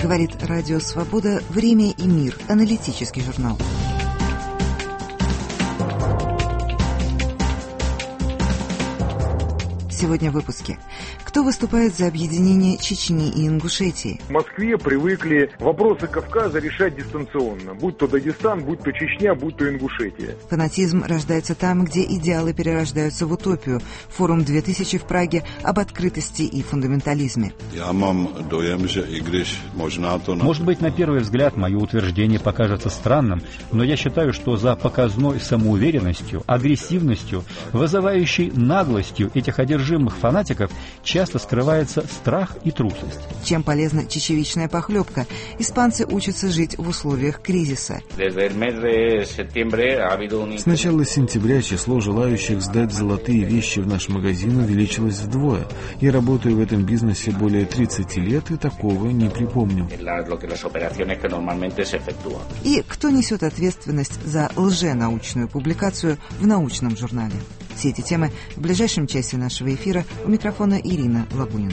Говорит Радио Свобода «Время и мир». Аналитический журнал. Сегодня в выпуске. Кто выступает за объединение Чечни и Ингушетии? В Москве привыкли вопросы Кавказа решать дистанционно. Будь то Дагестан, будь то Чечня, будь то Ингушетия. Фанатизм рождается там, где идеалы перерождаются в утопию. Форум 2000 в Праге об открытости и фундаментализме. Может быть, на первый взгляд мое утверждение покажется странным, но я считаю, что за показной самоуверенностью, агрессивностью, вызывающей наглостью этих одержимых фанатиков часто скрывается страх и трусость. Чем полезна чечевичная похлебка? Испанцы учатся жить в условиях кризиса. С начала сентября число желающих сдать золотые вещи в наш магазин увеличилось вдвое. Я работаю в этом бизнесе более 30 лет и такого не припомню. И кто несет ответственность за лженаучную публикацию в научном журнале? Все эти темы в ближайшем часе нашего эфира. У микрофона Ирина Лабунина.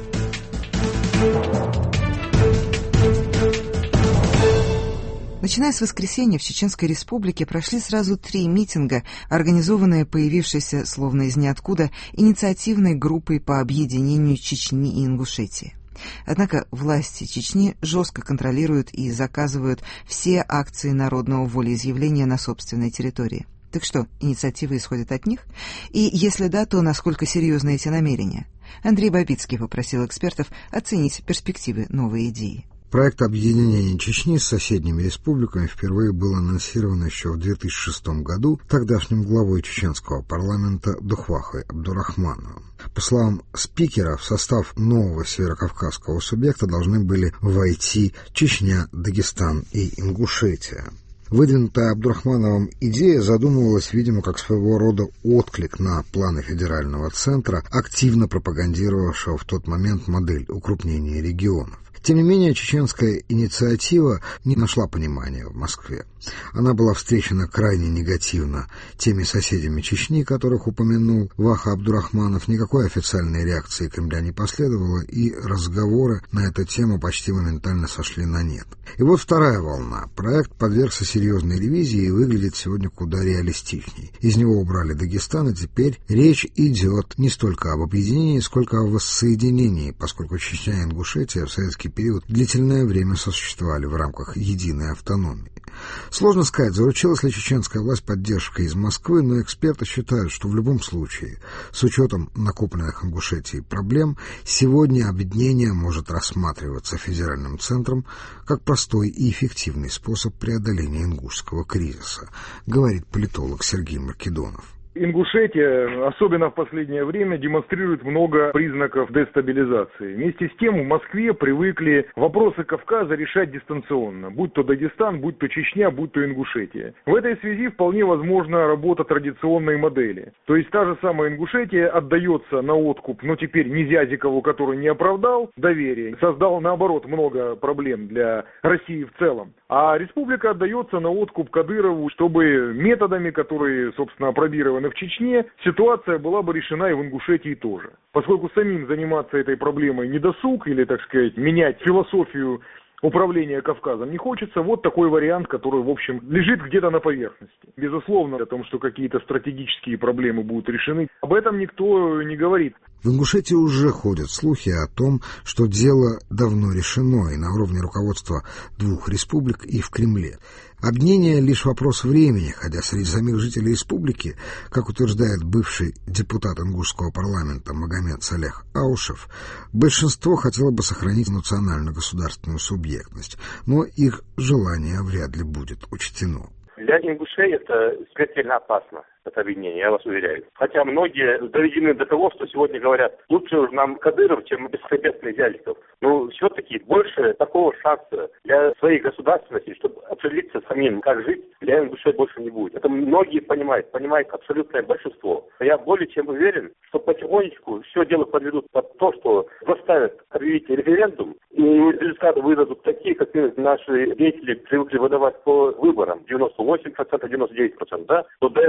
Начиная с воскресенья в Чеченской Республике прошли сразу 3 митинга, организованные появившейся, словно из ниоткуда, инициативной группой по объединению Чечни и Ингушетии. Однако власти Чечни жестко контролируют и заказывают все акции народного волеизъявления на собственной территории. Так что, инициатива исходит от них? И если да, то насколько серьезны эти намерения? Андрей Бабицкий попросил экспертов оценить перспективы новой идеи. Проект объединения Чечни с соседними республиками впервые был анонсирован еще в 2006 году тогдашним главой чеченского парламента Духвахой Абдурахмановым. По словам спикера, в состав нового северокавказского субъекта должны были войти Чечня, Дагестан и Ингушетия. Выдвинутая Абдурахмановым идея задумывалась, видимо, как своего рода отклик на планы федерального центра, активно пропагандировавшего в тот момент модель укрупнения регионов. Тем не менее, чеченская инициатива не нашла понимания в Москве. Она была встречена крайне негативно теми соседями Чечни, которых упомянул Ваха Абдурахманов. Никакой официальной реакции Кремля не последовало, и разговоры на эту тему почти моментально сошли на нет. И вот вторая волна. Проект подвергся серьезной ревизии и выглядит сегодня куда реалистичней. Из него убрали Дагестан, и теперь речь идет не столько об объединении, сколько о воссоединении, поскольку Чечня и Ингушетия в советский период длительное время сосуществовали в рамках единой автономии. Сложно сказать, заручилась ли чеченская власть поддержкой из Москвы, но эксперты считают, что в любом случае, с учетом накопленных в Ингушетии проблем, сегодня объединение может рассматриваться федеральным центром как простой и эффективный способ преодоления ингушского кризиса, говорит политолог Сергей Маркедонов. Ингушетия, особенно в последнее время, демонстрирует много признаков дестабилизации. Вместе с тем в Москве привыкли вопросы Кавказа решать дистанционно. Будь то Дагестан, будь то Чечня, будь то Ингушетия. В этой связи вполне возможна работа традиционной модели. То есть та же самая Ингушетия отдается на откуп, но теперь Низязикову, который не оправдал доверие, создал наоборот много проблем для России в целом. А республика отдается на откуп Кадырову, чтобы методами, которые, собственно, опробированы в Чечне, ситуация была бы решена и в Ингушетии тоже. Поскольку самим заниматься этой проблемой не досуг, или, так сказать, менять философию управления Кавказом не хочется, вот такой вариант, который, в общем, лежит где-то на поверхности. Безусловно, о том, что какие-то стратегические проблемы будут решены, об этом никто не говорит. В Ингушетии уже ходят слухи о том, что дело давно решено и на уровне руководства 2 республик, и в Кремле. Объединение — лишь вопрос времени, хотя среди самих жителей республики, как утверждает бывший депутат ингушского парламента Магомед Салех Аушев, большинство хотело бы сохранить национально-государственную субъектность, но их желание вряд ли будет учтено. Для ингушей это смертельно опасно, это объединение, я вас уверяю. Хотя многие доведены до того, что сегодня говорят, лучше уж нам Кадыров, чем бесхребетный Вяликов. Но все-таки больше такого шанса для своей государственности, чтобы определиться самим, как жить, для ингушей больше не будет. Это многие понимают абсолютное большинство. Я более чем уверен, что потихонечку все дело подведут под то, что заставят объявить референдум, и результаты выдадут такие, как наши деятели привыкли выдавать по выборам, 98%, 99%, да? Но до этого, я думаю,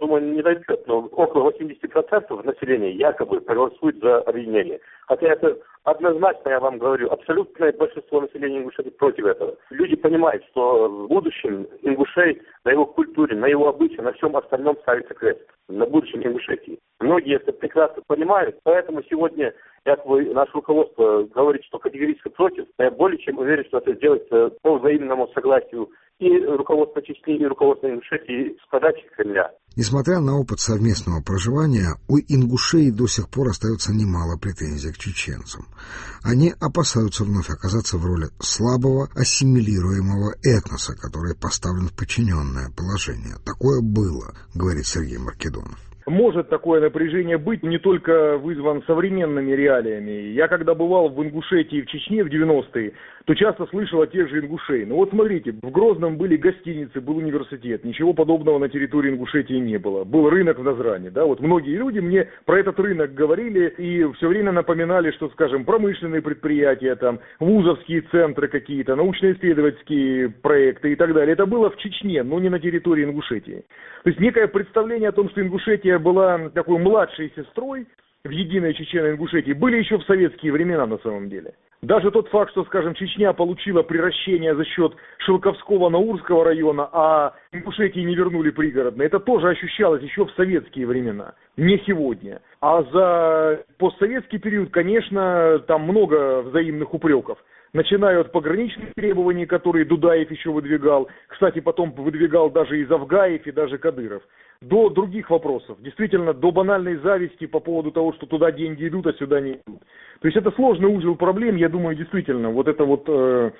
думаю, не дойдет, но около 80% населения якобы проголосует за объединение. Хотя это однозначно, я вам говорю, абсолютное большинство населения Ингушетии против этого. Люди понимают, что в будущем ингушей на его культуре, на его обычаях, на всем остальном ставится крест. На будущем Ингушетии. Многие это прекрасно понимают, поэтому сегодня наше руководство говорит, что категорически против. Я более чем уверен, что это сделается по взаимному согласию и руководства Чечни, и руководства Ингушетии с подачи Кремля. Несмотря на опыт совместного проживания, у ингушей до сих пор остается немало претензий к чеченцам. Они опасаются вновь оказаться в роли слабого, ассимилируемого этноса, который поставлен в подчиненное положение. Такое было, говорит Сергей Маркедонов. Может такое напряжение быть не только вызван современными реалиями. Я когда бывал в Ингушетии и в Чечне в 90-е, то часто слышал о тех же ингушей. Ну вот смотрите, в Грозном были гостиницы, был университет. Ничего подобного на территории Ингушетии не было. Был рынок в Назране. Да? Вот многие люди мне про этот рынок говорили и все время напоминали, что, скажем, промышленные предприятия, там, вузовские центры какие-то, научно-исследовательские проекты и так далее. Это было в Чечне, но не на территории Ингушетии. То есть некое представление о том, что Ингушетия была такой младшей сестрой в единой Чечено-Ингушетии, были еще в советские времена на самом деле. Даже тот факт, что, скажем, Чечня получила приращение за счет Шелковского-Наурского района, а Ингушетии не вернули пригородное, это тоже ощущалось еще в советские времена, не сегодня. А за постсоветский период, конечно, там много взаимных упреков. Начиная от пограничных требований, которые Дудаев еще выдвигал, кстати, потом выдвигал даже и Завгаев, и даже Кадыров, до других вопросов, действительно, до банальной зависти по поводу того, что туда деньги идут, а сюда не идут. То есть это сложный узел проблем, я думаю, действительно, вот это вот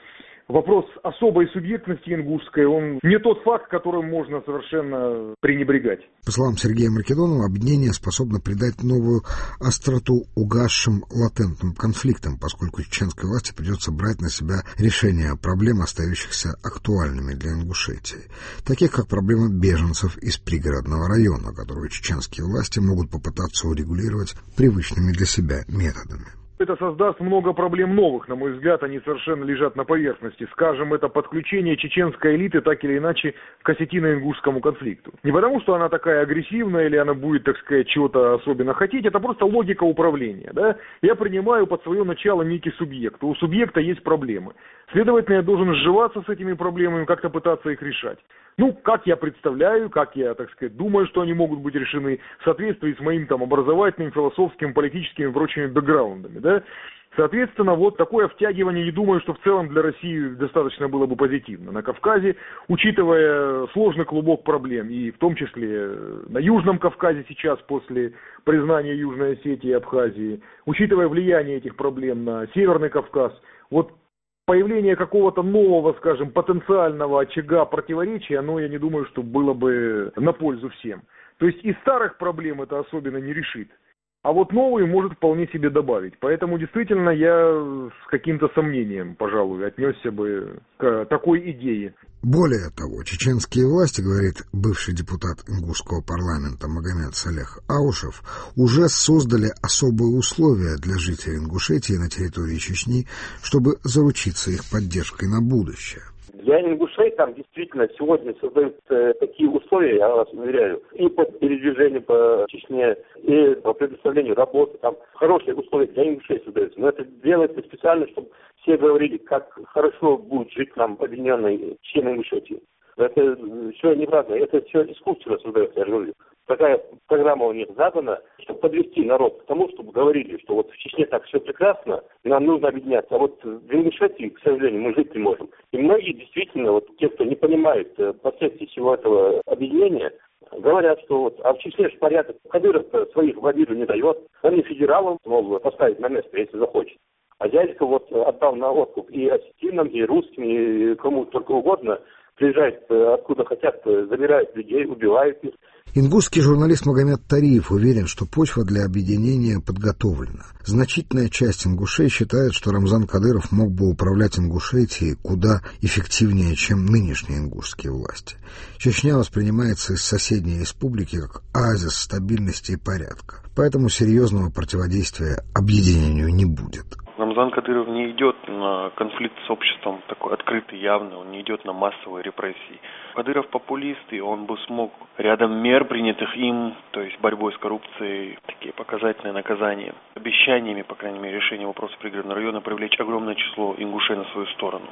вопрос особой субъектности ингушской, он не тот факт, которым можно совершенно пренебрегать. По словам Сергея Маркедонова, объединение способно придать новую остроту угасшим латентным конфликтам, поскольку чеченской власти придется брать на себя решение проблем, остающихся актуальными для Ингушетии, таких как проблема беженцев из пригородного района, которую чеченские власти могут попытаться урегулировать привычными для себя методами. Это создаст много проблем новых, на мой взгляд, они совершенно лежат на поверхности. Скажем, это подключение чеченской элиты так или иначе к осетино-ингушскому конфликту. Не потому, что она такая агрессивная или она будет, так сказать, чего-то особенно хотеть, это просто логика управления. Да? Я принимаю под свое начало некий субъект, у субъекта есть проблемы. Следовательно, я должен сживаться с этими проблемами, как-то пытаться их решать. Ну, как я представляю, как я, так сказать, думаю, что они могут быть решены в соответствии с моим там образовательным, философским, политическим и прочими бэкграундами, да. Соответственно, вот такое втягивание, не думаю, что в целом для России достаточно было бы позитивно. На Кавказе, учитывая сложный клубок проблем, и в том числе на Южном Кавказе сейчас, после признания Южной Осетии и Абхазии, учитывая влияние этих проблем на Северный Кавказ, вот появление какого-то нового, скажем, потенциального очага противоречия, оно, я не думаю, что было бы на пользу всем. То есть и старых проблем это особенно не решит. А вот новые может вполне себе добавить. Поэтому действительно я с каким-то сомнением, пожалуй, отнесся бы к такой идее. Более того, чеченские власти, говорит бывший депутат ингушского парламента Магомед Салех Аушев, уже создали особые условия для жителей Ингушетии на территории Чечни, чтобы заручиться их поддержкой на будущее. Для ингушей там действительно сегодня создают такие условия, я вас уверяю, и по передвижению по Чечне, и по предоставлению работы. Там хорошие условия для ингушей создаются. Но это делается специально, чтобы все говорили, как хорошо будет жить нам объединенной Чечне-Ингушетии. Это все неправда, это все искусственно создается, я говорю. Такая программа у них задана, чтобы подвести народ к тому, чтобы говорили, что вот в Чечне так все прекрасно, нам нужно объединяться, а вот в Ингушетии, к сожалению, мы жить не можем. И многие действительно, вот те, кто не понимает последствий всего этого объединения, говорят, что вот, а в Чечне же порядок, Кадыров своих в обиду не дает, он и федералам мог поставить на место, если захочет. А дядька вот отдал на откуп и осетинам, и русским, и кому только угодно, приезжают откуда хотят, забирают людей, убивают их. Ингушский журналист Магомед Тариев уверен, что почва для объединения подготовлена. Значительная часть ингушей считает, что Рамзан Кадыров мог бы управлять Ингушетией куда эффективнее, чем нынешние ингушские власти. Чечня воспринимается из соседней республики как оазис стабильности и порядка. Поэтому серьезного противодействия объединению не будет. Рамзан Кадыров не идет на конфликт с обществом такой открытый, явный, он не идет на массовые репрессии. Кадыров популист, и он бы смог рядом мер, принятых им, то есть борьбой с коррупцией, такие показательные наказания, обещаниями, по крайней мере, решения вопроса пригородного района, привлечь огромное число ингушей на свою сторону.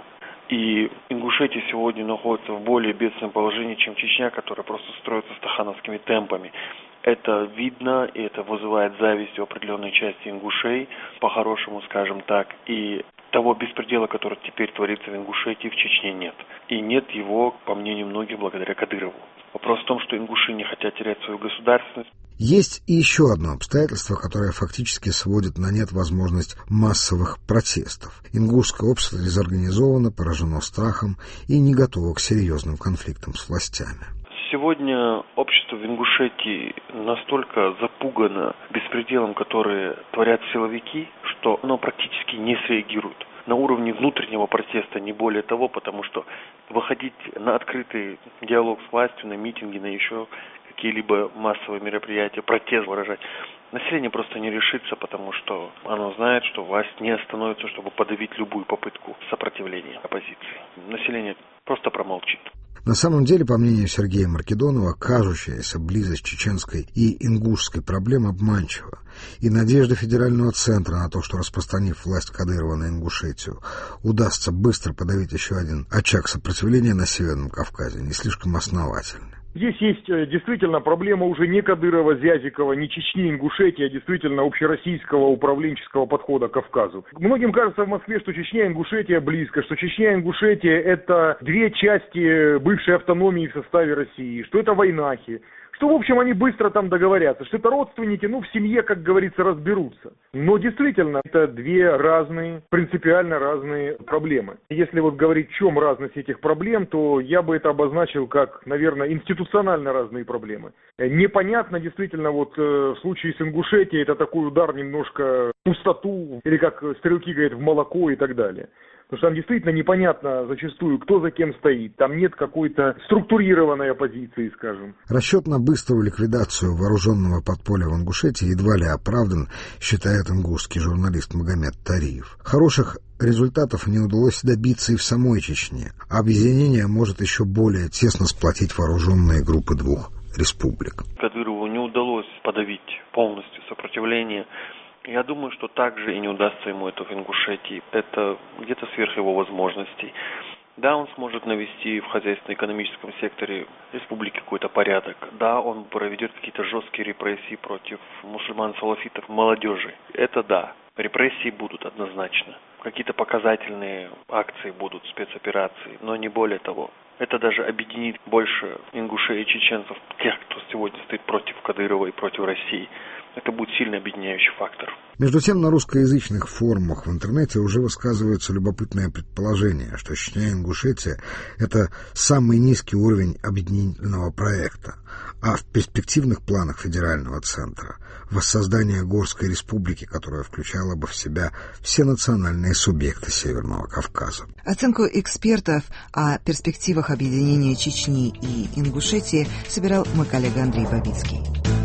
И Ингушетия сегодня находится в более бедственном положении, чем Чечня, которая просто строится стахановскими темпами. Это видно, и это вызывает зависть у определенной части ингушей, по-хорошему, скажем так, и того беспредела, который теперь творится в Ингушетии, в Чечне нет. И нет его, по мнению многих, благодаря Кадырову. Вопрос в том, что ингуши не хотят терять свою государственность. Есть и еще одно обстоятельство, которое фактически сводит на нет возможность массовых протестов. Ингушское общество дезорганизовано, поражено страхом и не готово к серьезным конфликтам с властями. Сегодня общество в Ингушетии настолько запугано беспределом, который творят силовики, что оно практически не среагирует. На уровне внутреннего протеста, не более того, потому что выходить на открытый диалог с властью, на митинги, на еще какие-либо массовые мероприятия, протест выражать, население просто не решится, потому что оно знает, что власть не остановится, чтобы подавить любую попытку сопротивления оппозиции. Население просто промолчит. На самом деле, по мнению Сергея Маркедонова, кажущаяся близость чеченской и ингушской проблем обманчива, и надежда федерального центра на то, что, распространив власть Кадырова на Ингушетию, удастся быстро подавить еще один очаг сопротивления на Северном Кавказе, не слишком основательны. Здесь есть действительно проблема уже не Кадырова, Зязикова, не Чечни, Ингушетии, а действительно общероссийского управленческого подхода к Кавказу. Многим кажется в Москве, что Чечня и Ингушетия близко, что Чечня и Ингушетия – это две части бывшей автономии в составе России, что это войнахи, что, в общем, они быстро там договорятся, что это родственники, в семье, как говорится, разберутся. Но действительно, это две разные, принципиально разные проблемы. Если говорить, в чем разность этих проблем, то я бы это обозначил как, наверное, институционально разные проблемы. Непонятно, действительно, в случае с Ингушетией, это такой удар немножко в пустоту, или, как стрелки говорят, в молоко и так далее. Потому что там действительно непонятно зачастую, кто за кем стоит. Там нет какой-то структурированной оппозиции, скажем. Расчет на быструю ликвидацию вооруженного подполья в Ингушетии едва ли оправдан, считает ингушский журналист Магомед Тариев. Хороших результатов не удалось добиться и в самой Чечне. Объединение может еще более тесно сплотить вооруженные группы двух республик. Кадырову не удалось подавить полностью сопротивление. Я думаю, что также и не удастся ему это в Ингушетии. Это где-то сверх его возможностей. Да, он сможет навести в хозяйственно-экономическом секторе республики какой-то порядок. Да, он проведет какие-то жесткие репрессии против мусульман-салафитов, молодежи. Это да, репрессии будут однозначно. Какие-то показательные акции будут, спецоперации, но не более того. Это даже объединит больше ингушей и чеченцев, тех, кто сегодня стоит против Кадырова и против России. Это будет сильно объединяющий фактор. Между тем, на русскоязычных форумах в интернете уже высказывается любопытное предположение, что Чечня и Ингушетия – это самый низкий уровень объединительного проекта, а в перспективных планах федерального центра – воссоздание Горской республики, которая включала бы в себя все национальные субъекты Северного Кавказа. Оценку экспертов о перспективах объединения Чечни и Ингушетии собирал мой коллега Андрей Бабицкий.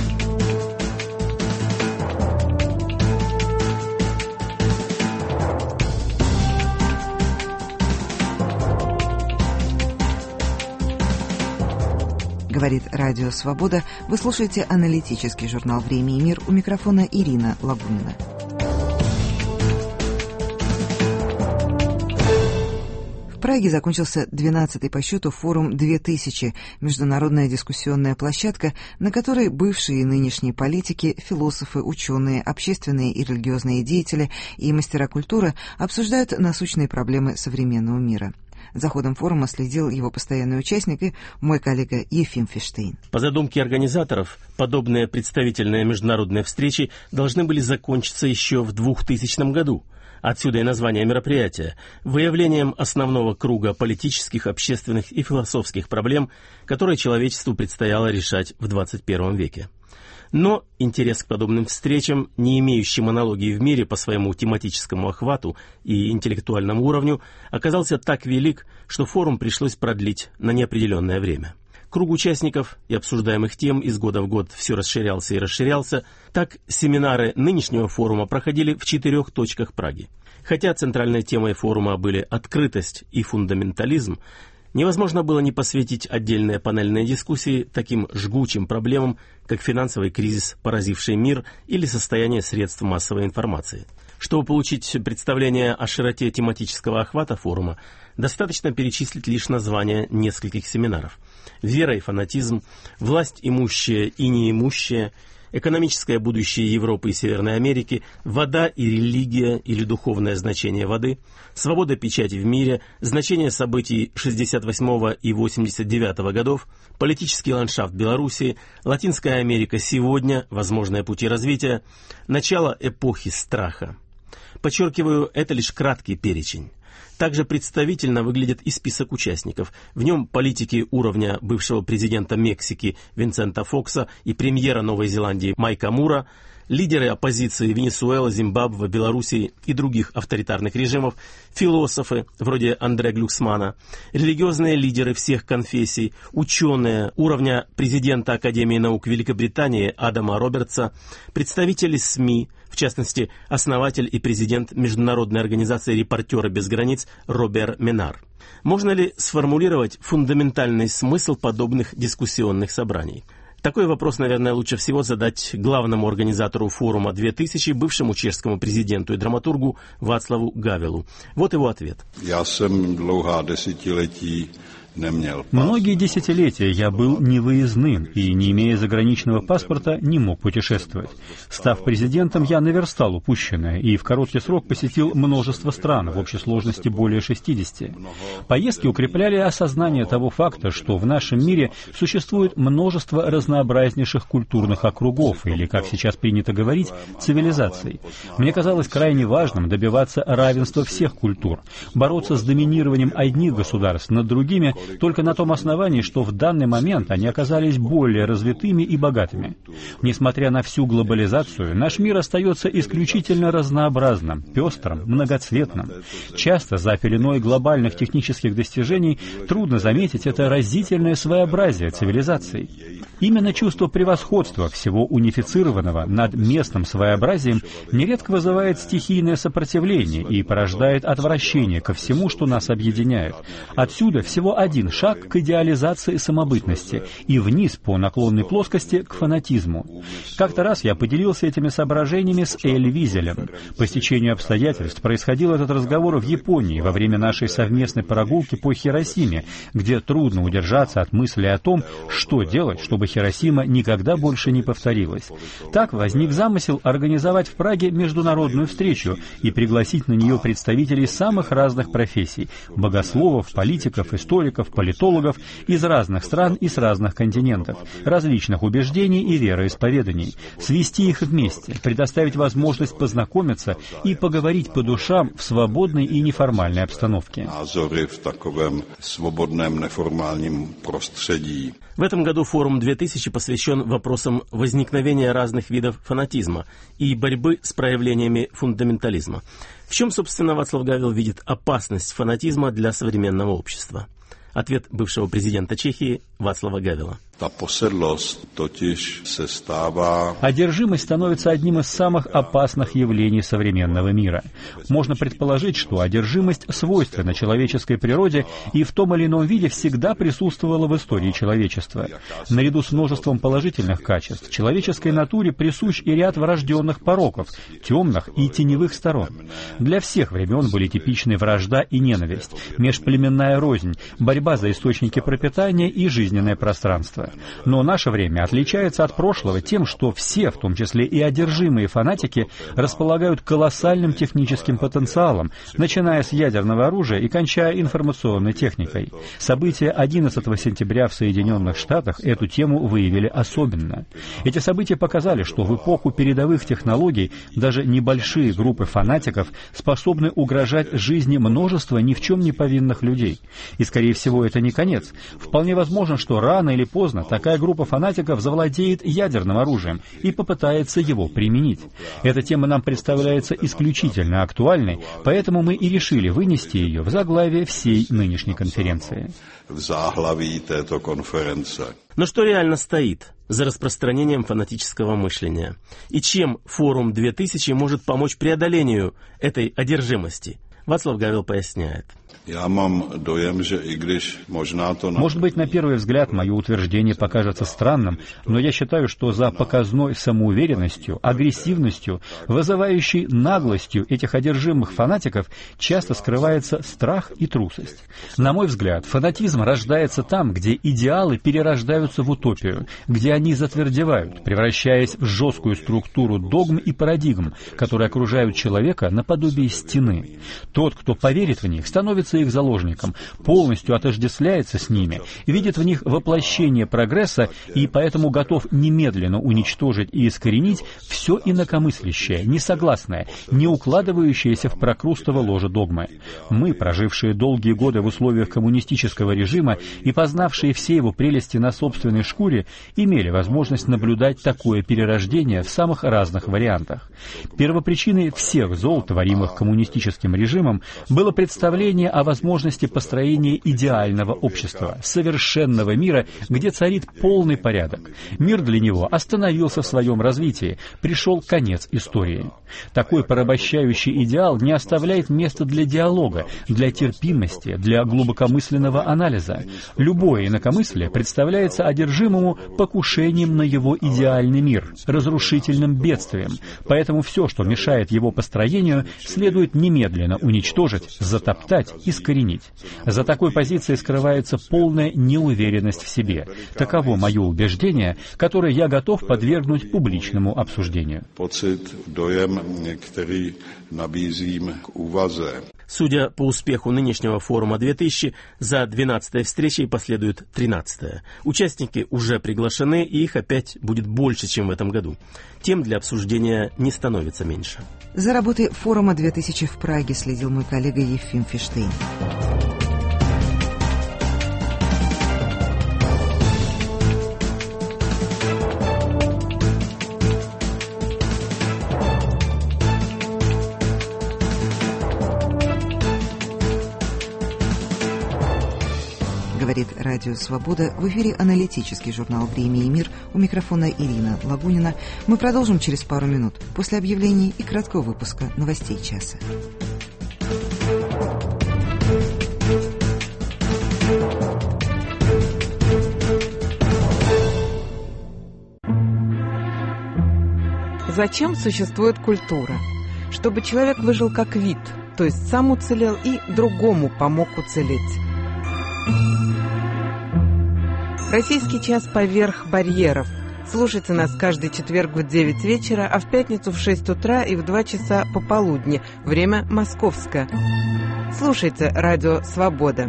Говорит Радио Свобода. Вы слушаете аналитический журнал «Время и мир». У микрофона Ирина Лагунина. В Праге закончился 12-й по счету форум 2000, международная дискуссионная площадка, на которой бывшие и нынешние политики, философы, ученые, общественные и религиозные деятели и мастера культуры обсуждают насущные проблемы современного мира. За ходом форума следил его постоянный участник и мой коллега Ефим Фиштейн. По задумке организаторов, подобные представительные международные встречи должны были закончиться еще в 2000 году. Отсюда и название мероприятия – выявлением основного круга политических, общественных и философских проблем, которые человечеству предстояло решать в 21 веке. Но интерес к подобным встречам, не имеющим аналогии в мире по своему тематическому охвату и интеллектуальному уровню, оказался так велик, что форум пришлось продлить на неопределенное время. Круг участников и обсуждаемых тем из года в год все расширялся и расширялся. Так, семинары нынешнего форума проходили в 4 точках Праги. Хотя центральной темой форума были открытость и фундаментализм, невозможно было не посвятить отдельные панельные дискуссии таким жгучим проблемам, как финансовый кризис, поразивший мир, или состояние средств массовой информации. Чтобы получить представление о широте тематического охвата форума, достаточно перечислить лишь названия нескольких семинаров. «Вера и фанатизм», «Власть имущая и неимущая», «Экономическое будущее Европы и Северной Америки», «Вода и религия или духовное значение воды», «Свобода печати в мире», «Значение событий 68 и 89 годов», «Политический ландшафт Белоруссии», «Латинская Америка сегодня. Возможные пути развития», «Начало эпохи страха». Подчеркиваю, это лишь краткий перечень. Также представительно выглядит и список участников. В нем политики уровня бывшего президента Мексики Винсента Фокса и премьера Новой Зеландии Майка Мура, лидеры оппозиции Венесуэлы, Зимбабве, Белоруссии и других авторитарных режимов, философы вроде Андре Глюксмана, религиозные лидеры всех конфессий, ученые уровня президента Академии наук Великобритании Адама Робертса, представители СМИ, в частности, основатель и президент международной организации «Репортеры без границ» Робер Менар. Можно ли сформулировать фундаментальный смысл подобных дискуссионных собраний? Такой вопрос, наверное, лучше всего задать главному организатору форума 2000, бывшему чешскому президенту и драматургу Václavu Gavelу. Вот его ответ. Многие десятилетия я был невыездным и, не имея заграничного паспорта, не мог путешествовать. Став президентом, я наверстал упущенное и в короткий срок посетил множество стран, в общей сложности более 60. Поездки укрепляли осознание того факта, что в нашем мире существует множество разнообразнейших культурных округов, или, как сейчас принято говорить, цивилизаций. Мне казалось крайне важным добиваться равенства всех культур, бороться с доминированием одних государств над другими, только на том основании, что в данный момент они оказались более развитыми и богатыми. Несмотря на всю глобализацию, наш мир остается исключительно разнообразным, пестрым, многоцветным. Часто за пеленой глобальных технических достижений трудно заметить это разительное своеобразие цивилизаций. Именно чувство превосходства всего унифицированного над местным своеобразием нередко вызывает стихийное сопротивление и порождает отвращение ко всему, что нас объединяет. Отсюда всего один шаг к идеализации самобытности и вниз по наклонной плоскости к фанатизму. Как-то раз я поделился этими соображениями с Эль Визелем. По стечению обстоятельств происходил этот разговор в Японии во время нашей совместной прогулки по Хиросиме, где трудно удержаться от мысли о том, что делать, чтобы Хиросима никогда больше не повторилась. Так возник замысел организовать в Праге международную встречу и пригласить на нее представителей самых разных профессий – богословов, политиков, историков, политологов из разных стран и с разных континентов, различных убеждений и вероисповеданий, свести их вместе, предоставить возможность познакомиться и поговорить по душам в свободной и неформальной обстановке. В этом году форум 2000 посвящен вопросам возникновения разных видов фанатизма и борьбы с проявлениями фундаментализма. В чем, собственно, Václav Gavel видит опасность фанатизма для современного общества? Ответ бывшего президента Чехии Václava Gavela. Одержимость становится одним из самых опасных явлений современного мира. Можно предположить, что одержимость свойственна человеческой природе и в том или ином виде всегда присутствовала в истории человечества. Наряду с множеством положительных качеств человеческой натуре присущ и ряд врожденных пороков, темных и теневых сторон. Для всех времен были типичны вражда и ненависть, межплеменная рознь, борьба за источники пропитания и жизненное пространство. Но наше время отличается от прошлого тем, что все, в том числе и одержимые фанатики, располагают колоссальным техническим потенциалом, начиная с ядерного оружия и кончая информационной техникой. События 11 сентября в Соединенных Штатах эту тему выявили особенно. Эти события показали, что в эпоху передовых технологий даже небольшие группы фанатиков способны угрожать жизни множества ни в чем не повинных людей. И, скорее всего, это не конец. Вполне возможно, что рано или поздно такая группа фанатиков завладеет ядерным оружием и попытается его применить. Эта тема нам представляется исключительно актуальной, поэтому мы и решили вынести ее в заглавие всей нынешней конференции. Но что реально стоит за распространением фанатического мышления. И чем форум 2000 может помочь преодолению этой одержимости? Вацлав Гавел поясняет. Может быть, на первый взгляд мое утверждение покажется странным, но я считаю, что за показной самоуверенностью, агрессивностью, вызывающей наглостью этих одержимых фанатиков часто скрывается страх и трусость. На мой взгляд, фанатизм рождается там, где идеалы перерождаются в утопию, где они затвердевают, превращаясь в жесткую структуру догм и парадигм, которые окружают человека наподобие стены. Тот, кто поверит в них, становится их заложником, полностью отождествляется с ними, видит в них воплощение прогресса и поэтому готов немедленно уничтожить и искоренить все инакомыслящее, несогласное, не укладывающееся в прокрустово ложе догмы. Мы, прожившие долгие годы в условиях коммунистического режима и познавшие все его прелести на собственной шкуре, имели возможность наблюдать такое перерождение в самых разных вариантах. Первопричиной всех зол, творимых коммунистическим режимом, было представление о возможности построения идеального общества, совершенного мира, где царит полный порядок. Мир для него остановился в своем развитии, пришел конец истории. Такой порабощающий идеал не оставляет места для диалога, для терпимости, для глубокомысленного анализа. Любое инакомыслие представляется одержимому покушением на его идеальный мир, разрушительным бедствием, поэтому все, что мешает его построению, следует немедленно уничтожить, затоптать, искоренить. За такой позицией скрывается полная неуверенность в себе. Таково мое убеждение, которое я готов подвергнуть публичному обсуждению. Судя по успеху нынешнего форума 2000, за 12-й встречей последует 13-я. Участники уже приглашены, и их опять будет больше, чем в этом году. Тем для обсуждения не становится меньше. За работой форума 2000 в Праге следил мой коллега Ефим Фиштейн. Говорит Радио Свобода. В эфире аналитический журнал «Время и мир». У микрофона Ирина Лагунина. Мы продолжим через пару минут после объявлений и краткого выпуска новостей часа. Зачем существует культура? Чтобы человек выжил как вид, то есть сам уцелел и другому помог уцелеть. Российский час поверх барьеров. Слушайте нас каждый четверг в 9 вечера, а в пятницу в 6 утра и в 2 часа пополудни. Время московское. Слушайте Радио Свобода.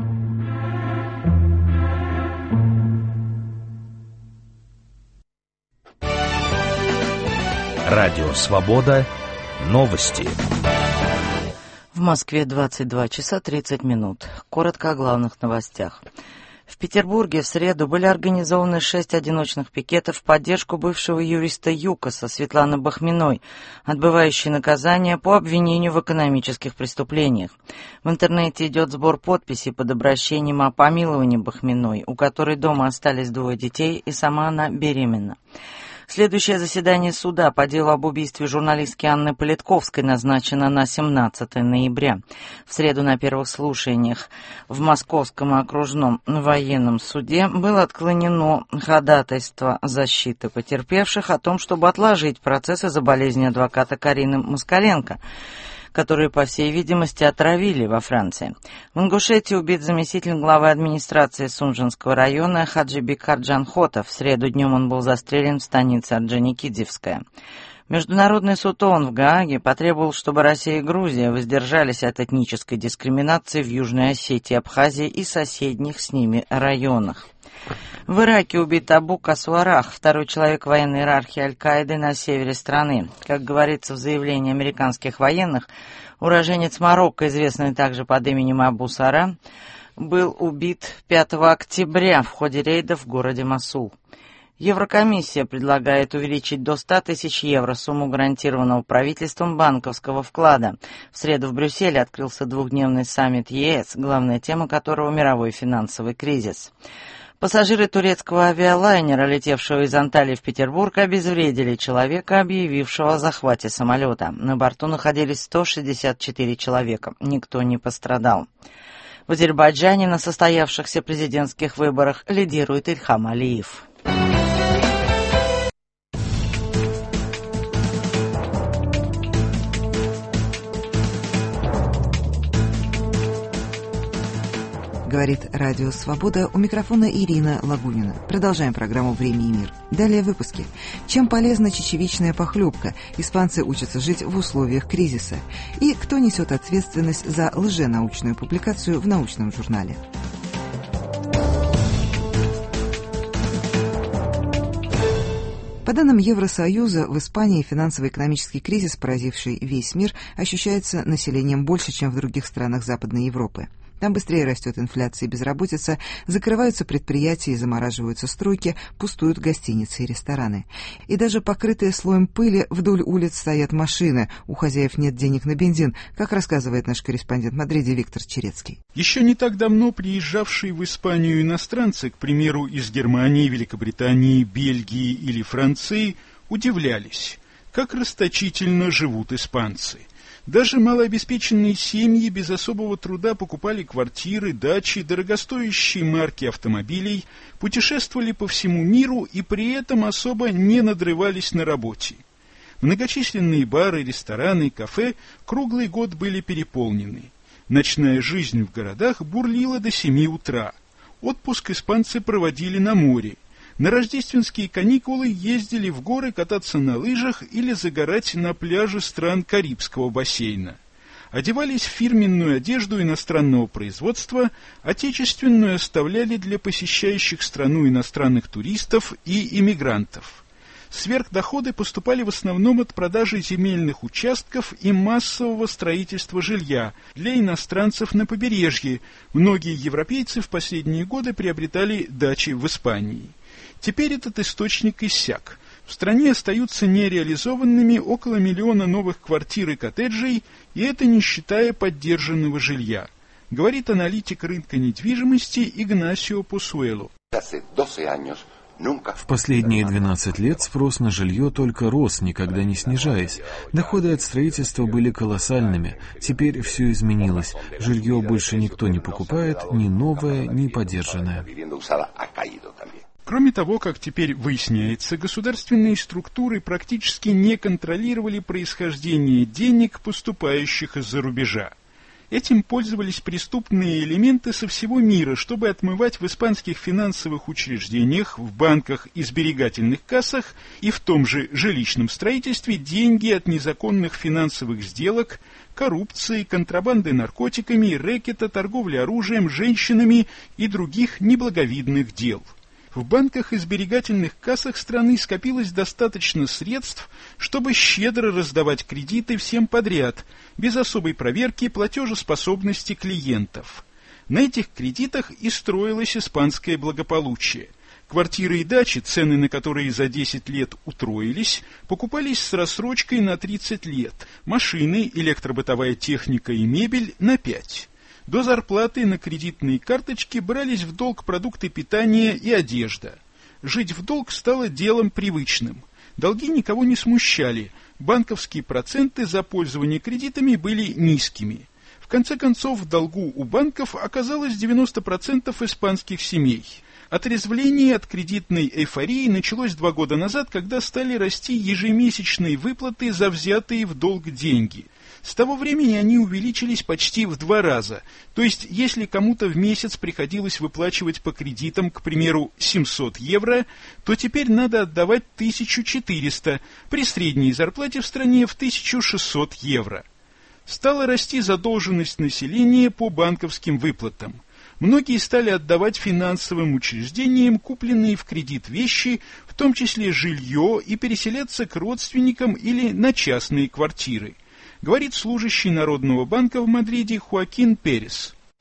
Радио Свобода. Новости. В Москве 22 часа 30 минут. Коротко о главных новостях. В Петербурге в среду были организованы 6 одиночных пикетов в поддержку бывшего юриста ЮКОСа Светланы Бахминой, отбывающей наказание по обвинению в экономических преступлениях. В интернете идет сбор подписей под обращением о помиловании Бахминой, у которой дома остались 2 детей, и сама она беременна. Следующее заседание суда по делу об убийстве журналистки Анны Политковской назначено на 17 ноября. В среду на первых слушаниях в Московском окружном военном суде было отклонено ходатайство защиты потерпевших о том, чтобы отложить процесс из-за болезни адвоката Карины Москаленко, которые, по всей видимости, отравили во Франции. В Ингушетии убит заместитель главы администрации Сунжинского района Хаджибек Джанхотов. В среду днем он был застрелен в станице Орджоникидзевская. Международный суд ООН в Гааге потребовал, чтобы Россия и Грузия воздержались от этнической дискриминации в Южной Осетии, Абхазии и соседних с ними районах. В Ираке убит Абу Касварах, второй человек военной иерархии Аль-Каиды на севере страны. Как говорится в заявлении американских военных, уроженец Марокко, известный также под именем Абу Сара, был убит 5 октября в ходе рейда в городе Мосул. Еврокомиссия предлагает увеличить до 100 тысяч евро сумму гарантированного правительством банковского вклада. В среду в Брюсселе открылся 2-дневный саммит ЕС, главная тема которого – мировой финансовый кризис. Пассажиры турецкого авиалайнера, летевшего из Анталии в Петербург, обезвредили человека, объявившего о захвате самолета. На борту находились 164 человека. Никто не пострадал. В Азербайджане на состоявшихся президентских выборах лидирует Ильхам Алиев. Говорит Радио Свобода, у микрофона Ирина Лагунина. Продолжаем программу «Время и мир». Далее выпуски. Чем полезна чечевичная похлебка? Испанцы учатся жить в условиях кризиса. И кто несет ответственность за лженаучную публикацию в научном журнале? По данным Евросоюза, в Испании финансово-экономический кризис, поразивший весь мир, ощущается населением больше, чем в других странах Западной Европы. Там быстрее растет инфляция и безработица, закрываются предприятия и замораживаются стройки, пустуют гостиницы и рестораны. И даже покрытые слоем пыли вдоль улиц стоят машины, у хозяев нет денег на бензин, как рассказывает наш корреспондент в Мадриде Виктор Черецкий. Еще не так давно приезжавшие в Испанию иностранцы, к примеру, из Германии, Великобритании, Бельгии или Франции, удивлялись, как расточительно живут испанцы. Даже малообеспеченные семьи без особого труда покупали квартиры, дачи, дорогостоящие марки автомобилей, путешествовали по всему миру и при этом особо не надрывались на работе. Многочисленные бары, рестораны, кафе круглый год были переполнены. Ночная жизнь в городах бурлила до 7 утра. Отпуск испанцы проводили на море. На рождественские каникулы ездили в горы кататься на лыжах или загорать на пляже стран Карибского бассейна. Одевались в фирменную одежду иностранного производства, отечественную оставляли для посещающих страну иностранных туристов и иммигрантов. Сверхдоходы поступали в основном от продажи земельных участков и массового строительства жилья для иностранцев на побережье. Многие европейцы в последние годы приобретали дачи в Испании. Теперь этот источник иссяк. В стране остаются нереализованными около 1 миллиона новых квартир и коттеджей, и это не считая поддержанного жилья, говорит аналитик рынка недвижимости Игнасио Посуэло. В последние 12 лет спрос на жилье только рос, никогда не снижаясь. Доходы от строительства были колоссальными. Теперь все изменилось. Жилье больше никто не покупает, ни новое, ни подержанное. Кроме того, как теперь выясняется, государственные структуры практически не контролировали происхождение денег, поступающих из-за рубежа. Этим пользовались преступные элементы со всего мира, чтобы отмывать в испанских финансовых учреждениях, в банках и сберегательных кассах и в том же жилищном строительстве деньги от незаконных финансовых сделок, коррупции, контрабанды наркотиками, рэкета, торговли оружием, женщинами и других неблаговидных дел. В банках и сберегательных кассах страны скопилось достаточно средств, чтобы щедро раздавать кредиты всем подряд, без особой проверки платежеспособности клиентов. На этих кредитах и строилось испанское благополучие. Квартиры и дачи, цены на которые за 10 лет утроились, покупались с рассрочкой на 30 лет, машины, электробытовая техника и мебель на 5. До зарплаты на кредитные карточки брались в долг продукты питания и одежда. Жить в долг стало делом привычным. Долги никого не смущали, банковские проценты за пользование кредитами были низкими. В конце концов, в долгу у банков оказалось 90% испанских семей. Отрезвление от кредитной эйфории началось 2 года назад, когда стали расти ежемесячные выплаты за взятые в долг деньги. С того времени они увеличились почти в 2 раза. То есть, если кому-то в месяц приходилось выплачивать по кредитам, к примеру, 700 евро, то теперь надо отдавать 1400, при средней зарплате в стране в 1600 евро. Стала расти задолженность населения по банковским выплатам. Многие стали отдавать финансовым учреждениям купленные в кредит вещи, в том числе жилье, и переселяться к родственникам или на частные квартиры, говорит служащий Народного банка в Мадриде Хоакин Перес.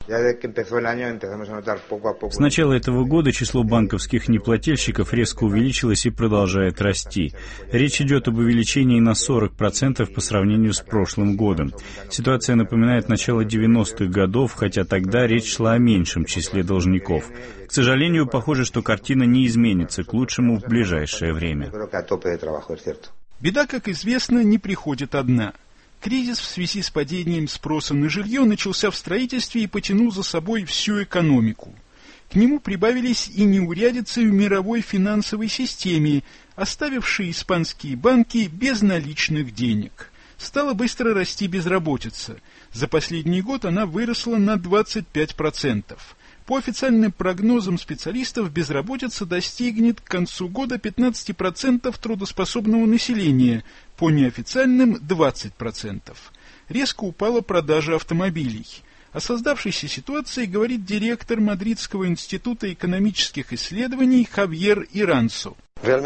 С начала этого года число банковских неплательщиков резко увеличилось и продолжает расти. Речь идет об увеличении на 40% по сравнению с прошлым годом. Ситуация напоминает начало 90-х годов, хотя тогда речь шла о меньшем числе должников. К сожалению, похоже, что картина не изменится к лучшему в ближайшее время. Беда, как известно, не приходит одна. Кризис в связи с падением спроса на жилье начался в строительстве и потянул за собой всю экономику. К нему прибавились и неурядицы в мировой финансовой системе, оставившие испанские банки без наличных денег. Стала быстро расти безработица. За последний год она выросла на 25%. По официальным прогнозам специалистов, безработица достигнет к концу года 15% трудоспособного населения, по неофициальным 20%. Резко упала продажа автомобилей. О создавшейся ситуации говорит директор Мадридского института экономических исследований Хавьер Ирансо.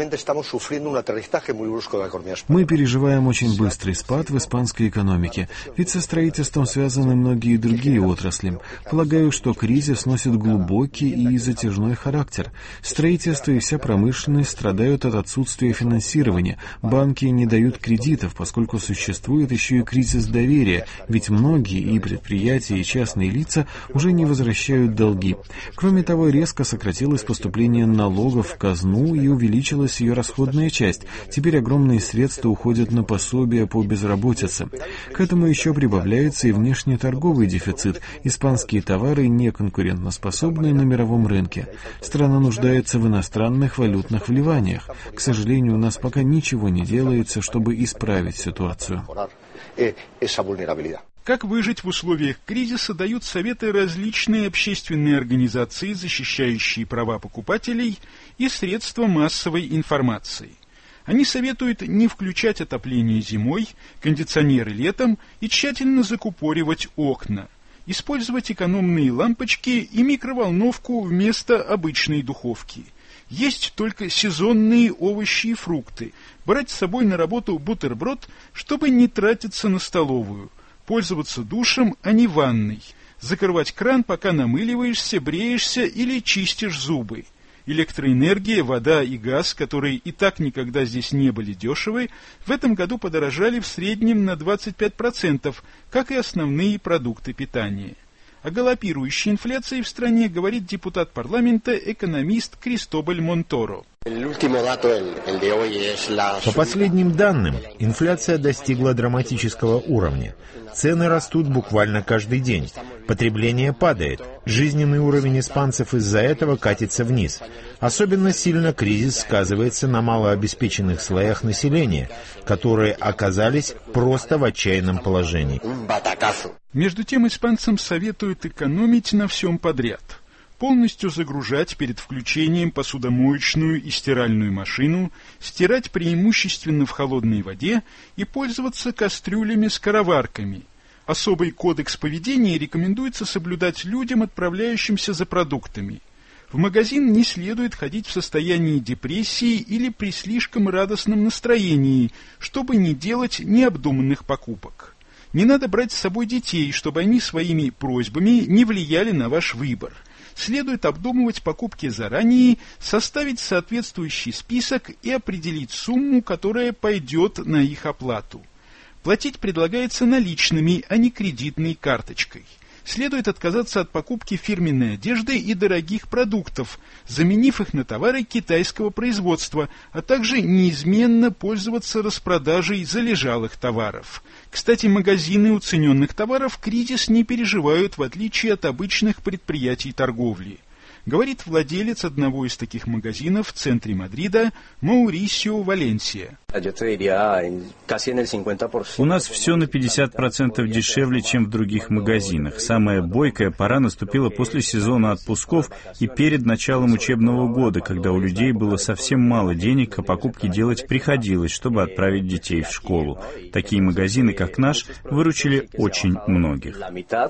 Мы переживаем очень быстрый спад в испанской экономике, ведь со строительством связаны многие другие отрасли. Полагаю, что кризис носит глубокий и затяжной характер. Строительство и вся промышленность страдают от отсутствия финансирования. Банки не дают кредитов, поскольку существует еще и кризис доверия, ведь многие и предприятия, и частные лица уже не возвращают долги. Кроме того, резко сократилось поступление налогов в казну и увеличилась ее расходная часть. Теперь огромные средства уходят на пособия по безработице. К этому еще прибавляется и внешнеторговый дефицит. Испанские товары не конкурентоспособны на мировом рынке. Страна нуждается в иностранных валютных вливаниях. К сожалению, у нас пока ничего не делается, чтобы исправить ситуацию. Как выжить в условиях кризиса, дают советы различные общественные организации, защищающие права покупателей, и средства массовой информации. Они советуют не включать отопление зимой, кондиционеры летом и тщательно закупоривать окна, использовать экономные лампочки и микроволновку вместо обычной духовки. Есть только сезонные овощи и фрукты, брать с собой на работу бутерброд, чтобы не тратиться на столовую, пользоваться душем, а не ванной, закрывать кран, пока намыливаешься, бреешься или чистишь зубы. Электроэнергия, вода и газ, которые и так никогда здесь не были дешевы, в этом году подорожали в среднем на 25%, как и основные продукты питания. О галопирующей инфляции в стране говорит депутат парламента, экономист Кристобаль Монторо. По последним данным, инфляция достигла драматического уровня. Цены растут буквально каждый день. Потребление падает. Жизненный уровень испанцев из-за этого катится вниз. Особенно сильно кризис сказывается на малообеспеченных слоях населения, которые оказались просто в отчаянном положении. Между тем, испанцам советуют экономить на всем подряд. Полностью загружать перед включением посудомоечную и стиральную машину, стирать преимущественно в холодной воде и пользоваться кастрюлями-скороварками. Особый кодекс поведения рекомендуется соблюдать людям, отправляющимся за продуктами. В магазин не следует ходить в состоянии депрессии или при слишком радостном настроении, чтобы не делать необдуманных покупок. Не надо брать с собой детей, чтобы они своими просьбами не влияли на ваш выбор. Следует обдумывать покупки заранее, составить соответствующий список и определить сумму, которая пойдет на их оплату. Платить предлагается наличными, а не кредитной карточкой. Следует отказаться от покупки фирменной одежды и дорогих продуктов, заменив их на товары китайского производства, а также неизменно пользоваться распродажей залежалых товаров. Кстати, магазины уцененных товаров кризис не переживают, в отличие от обычных предприятий торговли. Говорит владелец одного из таких магазинов в центре Мадрида Маурисио Валенсия. У нас все на 50% дешевле, чем в других магазинах. Самая бойкая пора наступила после сезона отпусков и перед началом учебного года, когда у людей было совсем мало денег, а покупки делать приходилось, чтобы отправить детей в школу. Такие магазины, как наш, выручили очень многих.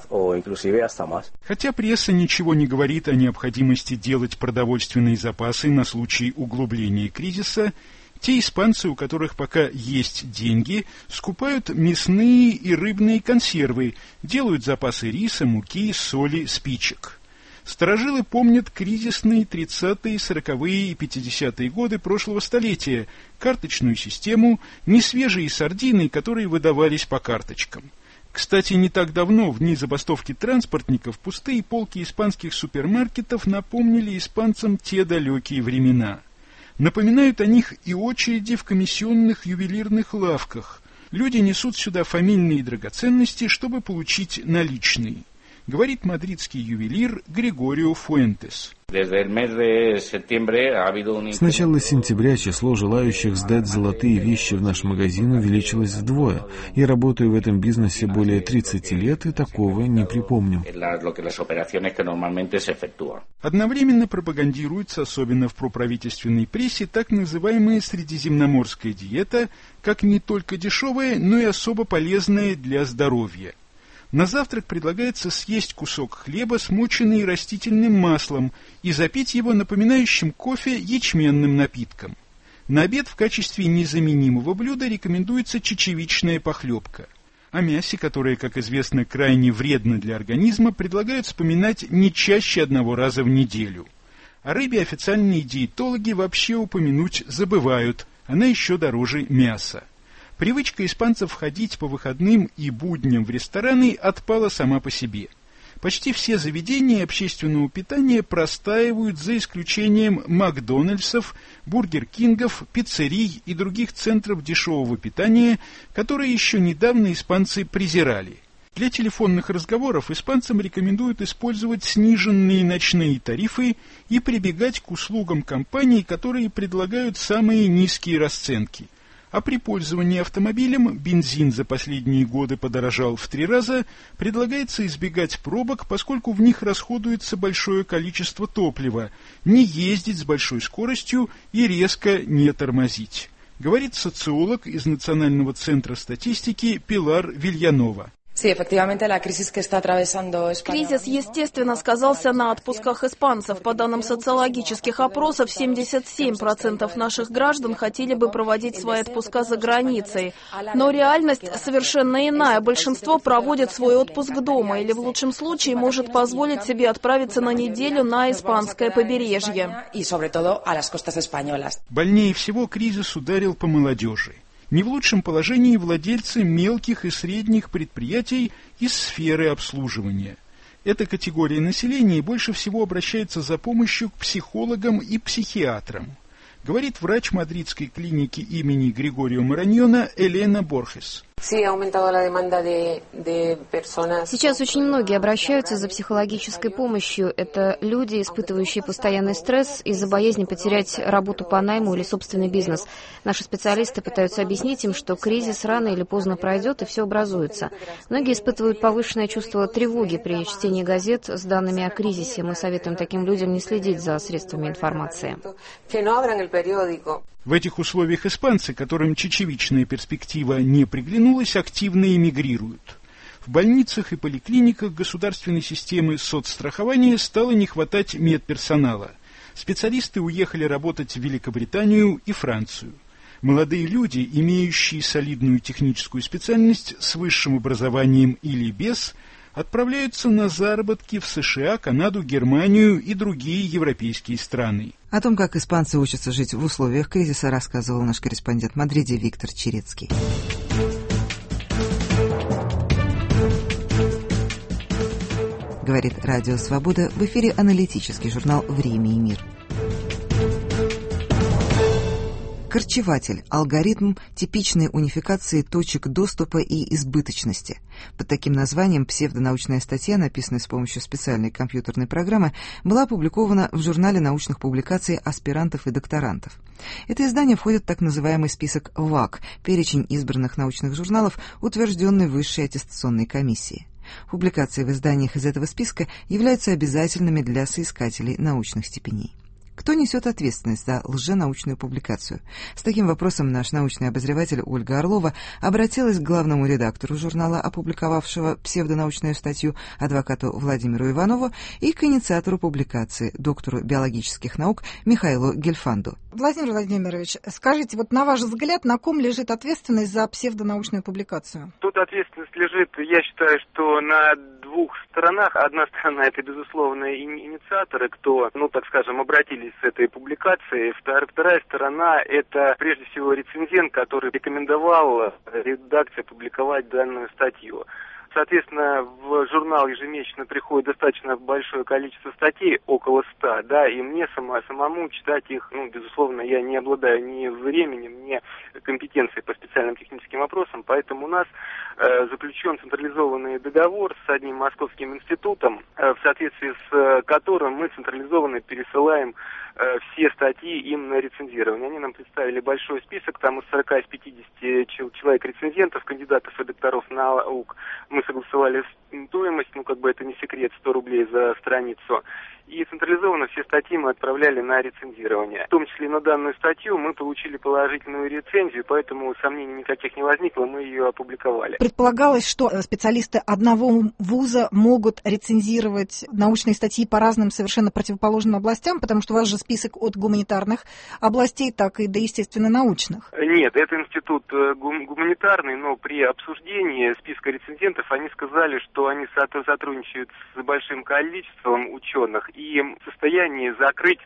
Хотя пресса ничего не говорит о необходимости делать продовольственные запасы на случай углубления кризиса, Те испанцы, у которых пока есть деньги, скупают мясные и рыбные консервы, делают запасы риса, муки, соли, спичек. Старожилы помнят кризисные 30-е, 40-е и 50-е годы прошлого столетия, карточную систему, несвежие сардины, которые выдавались по карточкам. Кстати, не так давно, в дни забастовки транспортников, пустые полки испанских супермаркетов напомнили испанцам те далекие времена. Напоминают о них и очереди в комиссионных ювелирных лавках. Люди несут сюда фамильные драгоценности, чтобы получить наличные. Говорит мадридский ювелир Григорио Фуэнтес. С начала сентября число желающих сдать золотые вещи в наш магазин увеличилось вдвое. Я работаю в этом бизнесе более 30 лет и такого не припомню. Одновременно пропагандируется, особенно в проправительственной прессе, так называемая средиземноморская диета, как не только дешевая, но и особо полезная для здоровья. На завтрак предлагается съесть кусок хлеба, смоченный растительным маслом, и запить его напоминающим кофе ячменным напитком. На обед в качестве незаменимого блюда рекомендуется чечевичная похлебка. О мясе, которое, как известно, крайне вредно для организма, предлагают вспоминать не чаще одного раза в неделю. О рыбе официальные диетологи вообще упомянуть забывают, она еще дороже мяса. Привычка испанцев ходить по выходным и будням в рестораны отпала сама по себе. Почти все заведения общественного питания простаивают, за исключением Макдональдсов, Бургер Кингов, пиццерий и других центров дешевого питания, которые еще недавно испанцы презирали. Для телефонных разговоров испанцам рекомендуют использовать сниженные ночные тарифы и прибегать к услугам компаний, которые предлагают самые низкие расценки. А при пользовании автомобилем, бензин за последние годы подорожал в 3 раза, предлагается избегать пробок, поскольку в них расходуется большое количество топлива, не ездить с большой скоростью и резко не тормозить, говорит социолог из Национального центра статистики Пилар Вильянова. Кризис, естественно, сказался на отпусках испанцев. По данным социологических опросов, 77% наших граждан хотели бы проводить свои отпуска за границей. Но реальность совершенно иная. Большинство проводит свой отпуск дома или, в лучшем случае, может позволить себе отправиться на неделю на испанское побережье. Больнее всего кризис ударил по молодежи. Не в лучшем положении владельцы мелких и средних предприятий из сферы обслуживания. Эта категория населения больше всего обращается за помощью к психологам и психиатрам, говорит врач мадридской клиники имени Григорио Мараньона Елена Борхес. Сейчас очень многие обращаются за психологической помощью. Это люди, испытывающие постоянный стресс из-за боязни потерять работу по найму или собственный бизнес. Наши специалисты пытаются объяснить им, что кризис рано или поздно пройдет и все образуется. Многие испытывают повышенное чувство тревоги при чтении газет с данными о кризисе. Мы советуем таким людям не следить за средствами информации. В этих условиях испанцы, которым чечевичная перспектива не приглянулась, активно эмигрируют. В больницах и поликлиниках государственной системы соцстрахования стало не хватать медперсонала. Специалисты уехали работать в Великобританию и Францию. Молодые люди, имеющие солидную техническую специальность с высшим образованием или без, отправляются на заработки в США, Канаду, Германию и другие европейские страны. О том, как испанцы учатся жить в условиях кризиса, рассказывал наш корреспондент в Мадриде Виктор Черецкий. Говорит Радио Свобода, в эфире аналитический журнал «Время и мир». Корчеватель – алгоритм типичной унификации точек доступа и избыточности. Под таким названием псевдонаучная статья, написанная с помощью специальной компьютерной программы, была опубликована в журнале научных публикаций аспирантов и докторантов. Это издание входит в так называемый список ВАК – перечень избранных научных журналов, утвержденный Высшей аттестационной комиссией. Публикации в изданиях из этого списка являются обязательными для соискателей научных степеней. Кто несет ответственность за лженаучную публикацию? С таким вопросом наш научный обозреватель Ольга Орлова обратилась к главному редактору журнала, опубликовавшего псевдонаучную статью, адвокату Владимиру Иванову, и к инициатору публикации, доктору биологических наук Михаилу Гельфанду. Владимир Владимирович, скажите, вот на ваш взгляд, на ком лежит ответственность за псевдонаучную публикацию? Тут ответственность лежит, я считаю, что на двух сторонах. Одна сторона — это, безусловно, инициаторы, кто, так скажем, обратились с этой публикацией. Вторая сторона — это, прежде всего, рецензент, который рекомендовал редакции публиковать данную статью. Соответственно, в журнал ежемесячно приходит достаточно большое количество статей, около 100, да, и мне самому читать их, безусловно, я не обладаю ни временем, ни компетенцией по специальным техническим вопросам, поэтому у нас заключен централизованный договор с одним московским институтом, в соответствии с которым мы централизованно пересылаем все статьи им на рецензирование. Они нам представили большой список, там из 40 из 50 человек рецензентов, кандидатов и докторов наук. Мы согласовали стоимость, это не секрет, 100 рублей за страницу. И централизованно все статьи мы отправляли на рецензирование. В том числе и на данную статью мы получили положительную рецензию, поэтому сомнений никаких не возникло, мы ее опубликовали. Предполагалось, что специалисты одного вуза могут рецензировать научные статьи по разным совершенно противоположным областям, потому что у вас же список от гуманитарных областей, так и до, естественно, научных. Нет, это институт гуманитарный, но при обсуждении списка рецензентов они сказали, что они сотрудничают с большим количеством ученых и в состоянии закрыть,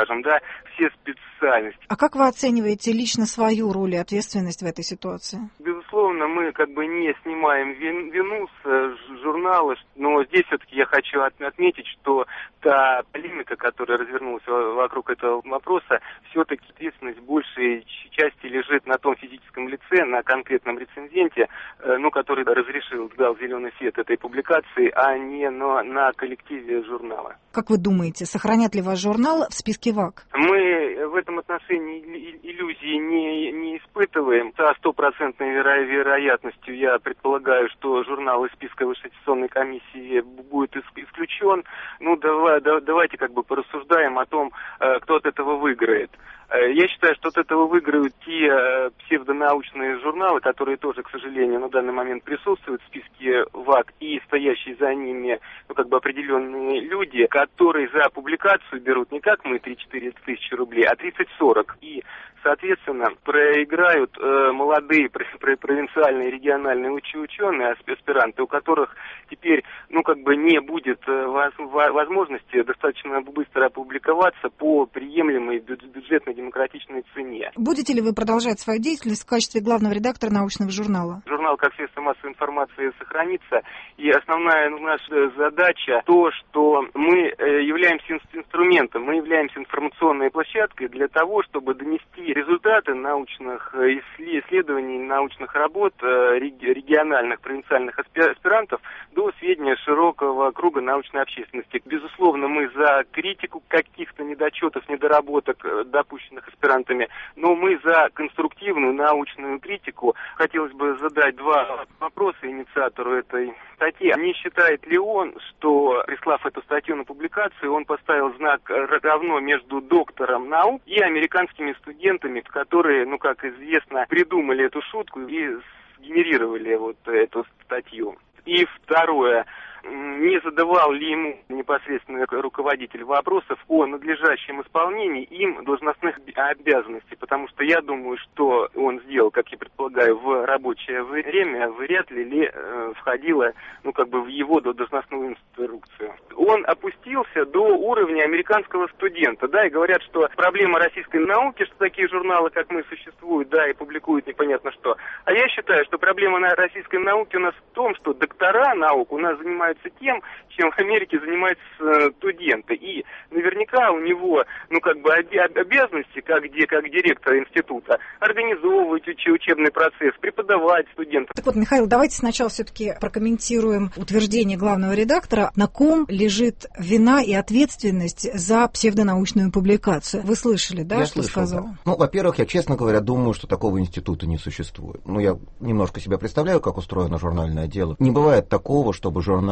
все специальности. А как вы оцениваете лично свою роль и ответственность в этой ситуации? Безусловно, мы не снимаем вину с журнала, но здесь все-таки я хочу отметить, что та полемика, которая развернулась вокруг этого вопроса, все-таки ответственность в большей части лежит на том физическом лице, на конкретном рецензенте, который дал зеленый свет этой публикации, а не на коллективе журнала. Как вы думаете, сохранят ли ваш журнал в списке ВАК? Мы в этом отношении иллюзий не испытываем. Со 100% вероятностью я предполагаю, что журнал из списка Высшей аттестационной комиссии будет исключен. Давайте порассуждаем о том, кто от этого выиграет. Я считаю, что от этого выиграют те псевдонаучные журналы, которые тоже, к сожалению, на данный момент присутствуют в списке ВАК, и стоящие за ними определенные люди, которые за публикацию берут не как мы 3-4 тысячи рублей, а 30-40. И, соответственно, проиграют молодые провинциальные региональные ученые, аспиранты, у которых теперь не будет возможности достаточно быстро опубликоваться по приемлемой бюджетной демократичной цене. Будете ли вы продолжать свою деятельность в качестве главного редактора научного журнала? Журнал как средство массовой информации сохранится, и основная наша задача то, что мы являемся инструментом, мы являемся информационной площадкой для того, чтобы донести результаты научных исследований, научных работ региональных, провинциальных аспирантов до сведения широкого круга научной общественности. Безусловно, мы за критику каких-то недочетов, недоработок, допущенных аспирантами, но мы за конструктивную научную критику. Хотелось бы задать два вопроса инициатору этой статьи. Не считает ли он, что, прислав эту статью на публикацию, он поставил знак равно между доктором наук и американскими студентами, которые, как известно, придумали эту шутку и сгенерировали эту статью? И второе. Не задавал ли ему непосредственно руководитель вопросов о надлежащем исполнении им должностных обязанностей, потому что я думаю, что он сделал, как я предполагаю, в рабочее время, вряд ли входило, в его должностную инструкцию. Он опустился до уровня американского студента, и говорят, что проблема российской науки, что такие журналы, как мы, существуют, и публикуют непонятно что. А я считаю, что проблема российской науки у нас в том, что доктора наук у нас занимаются тем, чем в Америке занимаются студенты. И наверняка у него, обязанности, как директора института, организовывать учебный процесс, преподавать студентам. Так вот, Михаил, давайте сначала все-таки прокомментируем утверждение главного редактора, на ком лежит вина и ответственность за псевдонаучную публикацию. Вы слышали, я что слышал, сказал? Да. Во-первых, я, честно говоря, думаю, что такого института не существует. Я немножко себя представляю, как устроено журнальное дело. Не бывает такого, чтобы журнал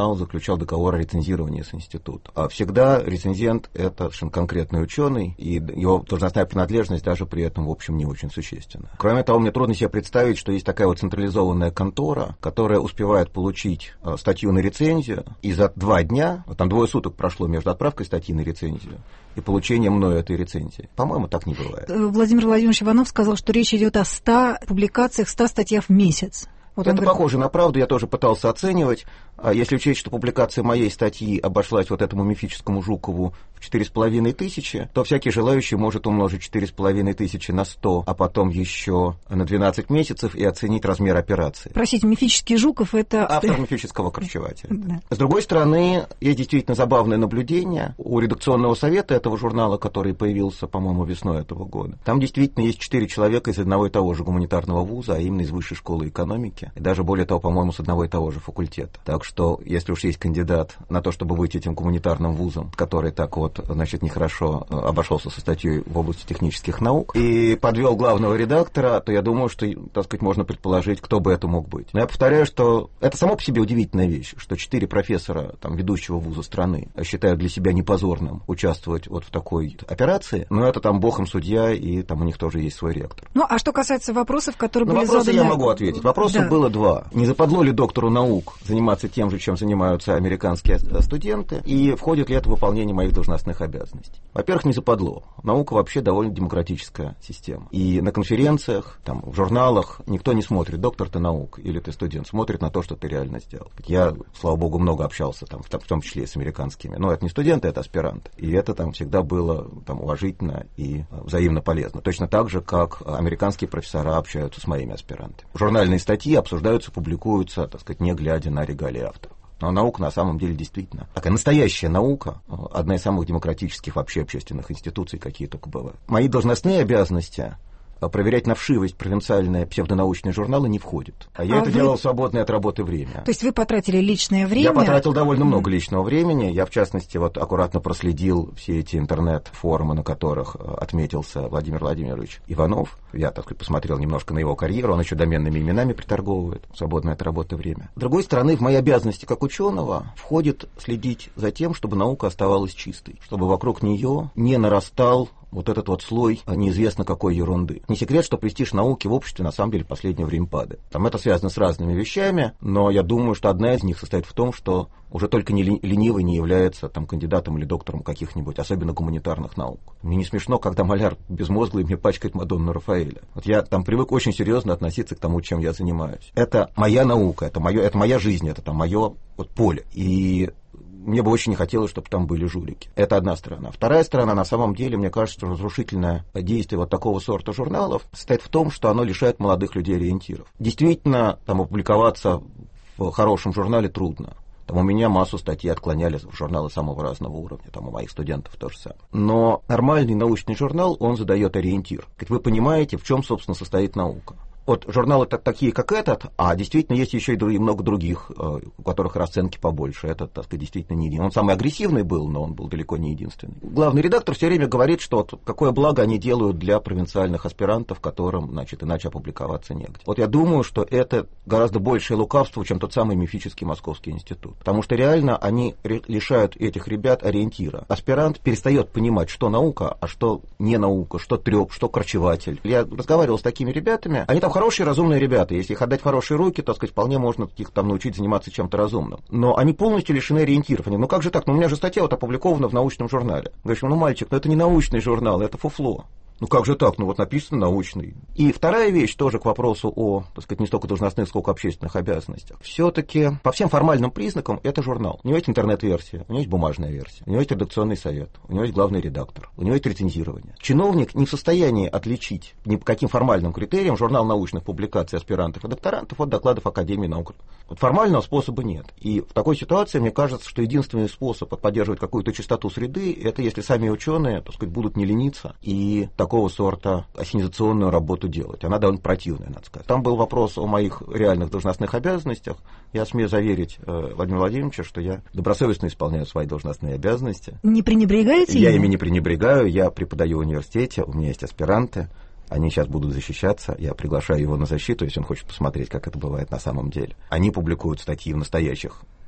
журнал заключал договор о рецензировании с институтом. А всегда рецензент — это совершенно конкретный ученый, и его должностная принадлежность даже при этом, в общем, не очень существенна. Кроме того, мне трудно себе представить, что есть такая вот централизованная контора, которая успевает получить статью на рецензию, и за 2 дня, там 2 суток прошло между отправкой статьи на рецензию и получением мною этой рецензии. По-моему, так не бывает. Владимир Владимирович Иванов сказал, что речь идет о 100 публикациях, 100 статьях в месяц. Вот это похоже на правду, я тоже пытался оценивать. Если учесть, что публикация моей статьи обошлась вот этому мифическому Жукову в 4500, то всякий желающий может умножить 4500 на 100, а потом еще на 12 месяцев и оценить размер операции. Простите, мифический Жуков — это... Автор мифического корчевателя. Да. С другой стороны, есть действительно забавное наблюдение. У редакционного совета этого журнала, который появился, по-моему, весной этого года, там действительно есть 4 человека из одного и того же гуманитарного вуза, а именно из Высшей школы экономики, и даже более того, по-моему, с одного и того же факультета. Так что, если уж есть кандидат на то, чтобы быть этим гуманитарным вузом, который так вот, значит, нехорошо обошелся со статьей в области технических наук и подвел главного редактора, то я думаю, что, так сказать, можно предположить, кто бы это мог быть. Но я повторяю, что это само по себе удивительная вещь, что 4 профессора там, ведущего вуза страны считают для себя непозорным участвовать вот в такой операции, но это там бог им судья, и там у них тоже есть свой ректор. Ну, а что касается вопросов, которые были вопросы заданы... я могу ответить. Вопросов было 2. Не западло ли доктору наук заниматься тем же, чем занимаются американские студенты, и входит ли это в выполнение моих должностных обязанностей? Во-первых, не западло. Наука вообще довольно демократическая система. И на конференциях, там, в журналах никто не смотрит, доктор ты наук или ты студент, смотрит на то, что ты реально сделал. Я, слава богу, много общался, там, в том числе и с американскими. Но это не студенты, это аспиранты. И это там всегда было там, уважительно и взаимно полезно. Точно так же, как американские профессора общаются с моими аспирантами. Журнальные статьи обсуждаются, публикуются, так сказать, не глядя на регалии авторов. Но наука на самом деле действительно такая настоящая наука, одна из самых демократических вообще общественных институций, какие только бывают. Мои должностные обязанности проверять на вшивость провинциальные псевдонаучные журналы не входит. А я это делал в свободное от работы время. То есть вы потратили личное время? Я потратил довольно много личного времени. Я, в частности, вот аккуратно проследил все эти интернет-форумы, на которых отметился Владимир Владимирович Иванов. Я, так сказать, посмотрел немножко на его карьеру. Он еще доменными именами приторговывает в свободное от работы время. С другой стороны, в мои обязанности как ученого входит следить за тем, чтобы наука оставалась чистой, чтобы вокруг нее не нарастал вот этот вот слой неизвестно какой ерунды. Не секрет, что престиж науки в обществе на самом деле в последнее время падает. Там это связано с разными вещами, но я думаю, что одна из них состоит в том, что уже только ленивый не является там, кандидатом или доктором каких-нибудь, особенно гуманитарных наук. Мне не смешно, когда маляр безмозглый мне пачкает Мадонну Рафаэля. Вот я там привык очень серьезно относиться к тому, чем я занимаюсь. Это моя наука, это моя жизнь, это там мое вот, поле. И мне бы очень не хотелось, чтобы там были жулики. Это одна сторона. Вторая сторона, на самом деле, мне кажется, что разрушительное действие вот такого сорта журналов состоит в том, что оно лишает молодых людей ориентиров. Действительно, там опубликоваться в хорошем журнале трудно. Там у меня массу статей отклоняли в журналы самого разного уровня, там у моих студентов то же самое. Но нормальный научный журнал, он задает ориентир. Ведь вы понимаете, в чем, собственно, состоит наука. Вот журналы такие, как этот, а действительно есть еще и много других, у которых расценки побольше. Этот, так сказать, действительно не един. Он самый агрессивный был, но он был далеко не единственный. Главный редактор все время говорит, что вот какое благо они делают для провинциальных аспирантов, которым, значит, иначе опубликоваться негде. Вот я думаю, что это гораздо большее лукавство, чем тот самый мифический Московский институт. Потому что реально они лишают этих ребят ориентира. Аспирант перестает понимать, что наука, а что не наука, что трёп, что корчеватель. Я разговаривал с такими ребятами, они там хорошие, разумные ребята. Если их отдать в хорошие руки, то, так сказать, вполне можно их там научить заниматься чем-то разумным. Но они полностью лишены ориентиров. Они, ну как же так? Ну у меня же статья вот опубликована в научном журнале. Говоришь, ну мальчик, ну это не научный журнал, это фуфло. Ну как же так? Ну вот написано научный. И вторая вещь тоже к вопросу о, так сказать, не столько должностных, сколько общественных обязанностях. Все-таки по всем формальным признакам это журнал. У него есть интернет-версия, у него есть бумажная версия, у него есть редакционный совет, у него есть главный редактор, у него есть рецензирование. Чиновник не в состоянии отличить ни по каким формальным критериям журнал научных публикаций аспирантов и докторантов от докладов Академии наук. Вот формального способа нет. И в такой ситуации мне кажется, что единственный способ поддерживать какую-то чистоту среды, это если сами ученые, так сказать, будут не лениться и такого сорта ассенизационную работу делать. Она довольно противная, надо сказать. Там был вопрос о моих реальных должностных обязанностях. Я смею заверить Владимира Владимировича, что я добросовестно исполняю свои должностные обязанности. Не пренебрегаете? Я ими не пренебрегаю. Я преподаю в университете, у меня есть аспиранты. Они сейчас будут защищаться, я приглашаю его на защиту, если он хочет посмотреть, как это бывает на самом деле. Они публикуют статьи в настоящих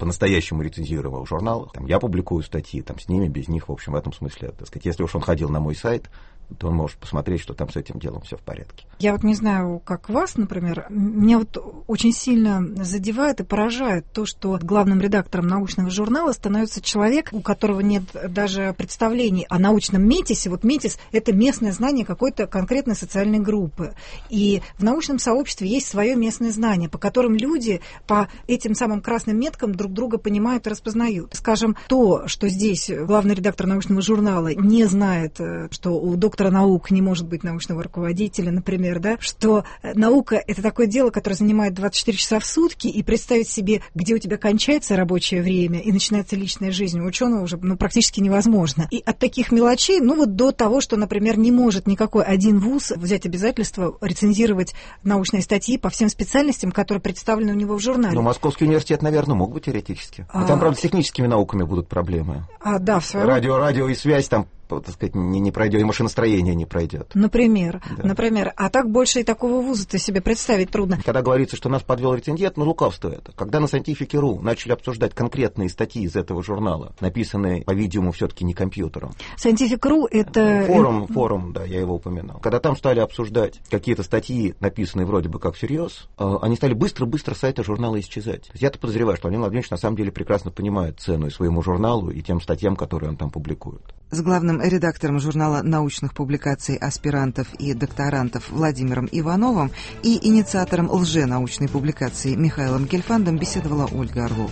по-настоящему рецензируемых журналах. Там я публикую статьи, там с ними, без них, в общем, в этом смысле, так сказать, если уж он ходил на мой сайт, то он может посмотреть, что там с этим делом все в порядке. Я вот не знаю, как вас, например, меня вот очень сильно задевает и поражает то, что главным редактором научного журнала становится человек, у которого нет даже представлений о научном метисе. Вот метис – это местное знание какой-то конкретной социальной группы. И в научном сообществе есть свое местное знание, по которым люди по этим самым красным меткам друг друга понимают и распознают. Скажем, то, что здесь главный редактор научного журнала не знает, что у доктора наук не может быть научного руководителя, например, да, что наука – это такое дело, которое занимает 24 часа в сутки, и представить себе, где у тебя кончается рабочее время и начинается личная жизнь, у ученого уже практически невозможно. И от таких мелочей, вот до того, что, например, не может никакой один вуз взять обязательство рецензировать научные статьи по всем специальностям, которые представлены у него в журнале. Но Московский университет, наверное, мог бы теоретически. Там, правда, с техническими науками будут проблемы. Да, в своем... Радио и связь там, так сказать, не пройдет, и машиностроение не пройдет. Например. Да. А так больше и такого вуза-то себе представить трудно. Когда говорится, что нас подвел рецензент, лукавство это. Когда на Scientific.ru начали обсуждать конкретные статьи из этого журнала, написанные, по-видимому, все-таки не компьютером. Scientific.ru это... Форум, да, я его упоминал. Когда там стали обсуждать какие-то статьи, написанные вроде бы как всерьез, они стали быстро-быстро с сайта журнала исчезать. Я-то подозреваю, что Владимир Владимирович на самом деле прекрасно понимает цену и своему журналу, и тем статьям, которые он там публикует. С главным редактором журнала научных публикаций аспирантов и докторантов Владимиром Ивановым и инициатором лженаучной публикации Михаилом Гельфандом беседовала Ольга Орлова.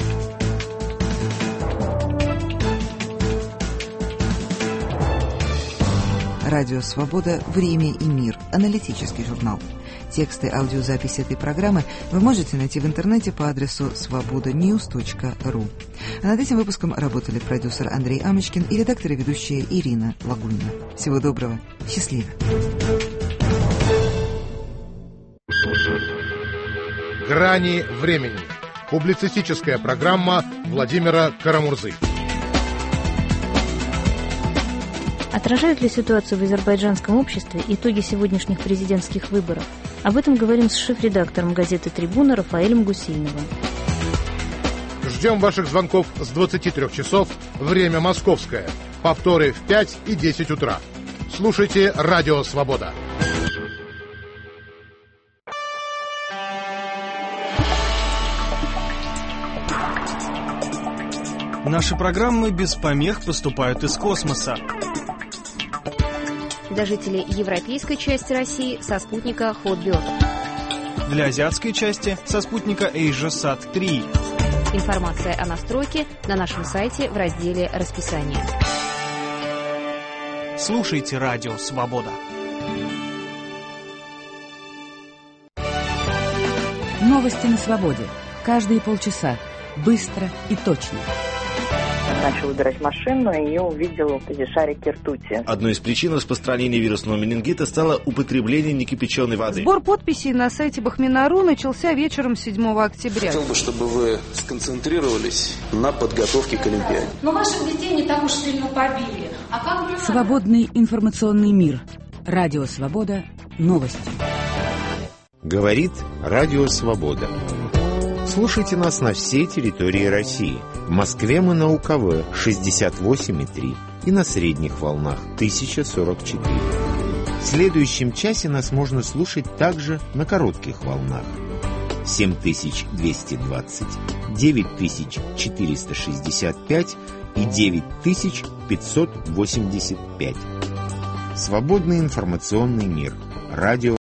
Радио «Свобода. Время и мир». Аналитический журнал. Тексты аудиозаписи этой программы вы можете найти в интернете по адресу svobodanews.ru. А над этим выпуском работали продюсер Андрей Амочкин и редактор и ведущая Ирина Лагунина. Всего доброго. Счастливо. «Грани времени». Публицистическая программа Владимира Карамурзы. Отражают ли ситуацию в азербайджанском обществе итоги сегодняшних президентских выборов? Об этом говорим с шеф-редактором газеты «Трибуна» Рафаэлем Гусейновым. Ждем ваших звонков с 23 часов, время московское. Повторы в 5 и 10 утра. Слушайте «Радио Свобода». Наши программы без помех поступают из космоса. Для жителей европейской части России со спутника Hotbird. Для азиатской части со спутника AsiaSat 3. Информация о настройке на нашем сайте в разделе «Расписание». Слушайте «Радио Свобода». Новости на свободе. Каждые полчаса. Быстро и точно. Начал выбирать машину и увидел эти шарики ртути. Одной из причин распространения вирусного менингита стало употребление некипяченой воды. Сбор подписей на сайте Бахминару начался вечером 7 октября. Хотел бы, чтобы вы сконцентрировались на подготовке к Олимпиаде. Но ваших детей не так уж сильно побили. А как бы... Свободный информационный мир. Радио Свобода. Новости. Говорит Радио Свобода. Слушайте нас на всей территории России. В Москве мы на УКВ 68,3 и на средних волнах 1044. В следующем часе нас можно слушать также на коротких волнах 7220, 9465 и 9585. Свободный информационный мир. Радио